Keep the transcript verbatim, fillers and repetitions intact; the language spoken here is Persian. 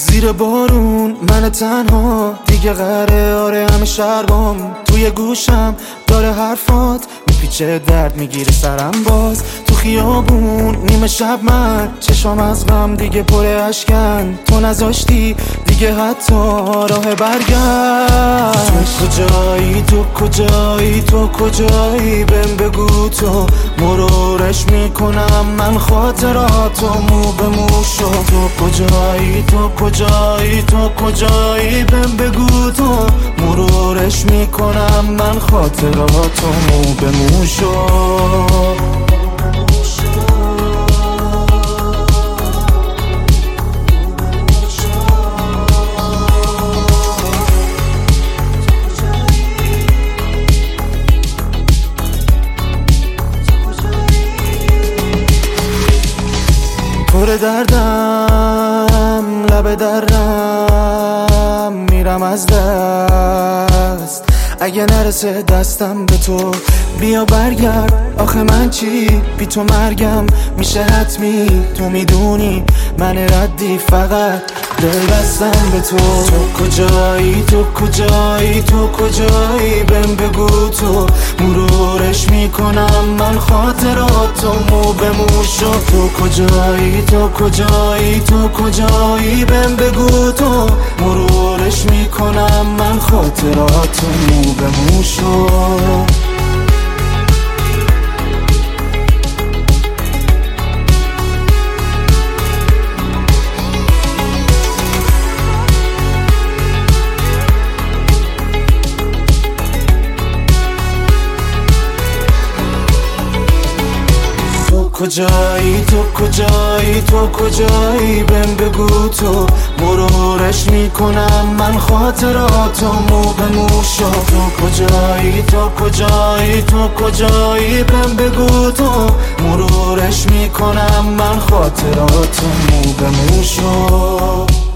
زیر بارون من تنها دیگه قره، آره همه شربام توی گوشم داره حرفات میپیچه، درد میگیره سرم باز تو خیابون نیمه شب من چشام از غم دیگه پر اشکن، تو نذاشتی دیگه حتی راه برگشت. تو کجایی تو کجایی تو کجایی بهم بگو، تو مرورش میکنم من خاطراتو مو به مو شو. تو کجایی تو کجایی تو کجایی بهم بگو، تو مرورش میکنم من خاطراتو مو به مو شو. پر دردم لب درم میرم از دست، اگه نرسه دستم به تو بیا برگرد. آخه من چی بی تو مرگم میشه حتمی، تو میدونی من ردی فقط دل بستم به تو. تو کجایی تو کجایی تو کجایی بهم بگو، تو مرورش میکنم من خاطراتو مو به مو شو. تو کجایی تو کجایی تو کجایی بهم بگو، تو مرورش میکنم من خاطراتو مو به مو شو. کجایی تو کجایی تو کجایی بهم بگو، تو مرورش میکنم من خاطراتو مو به مو شو. تو کجایی تو کجایی تو کجایی بهم بگو، تو مرورش میکنم من خاطراتو مو به مو شو.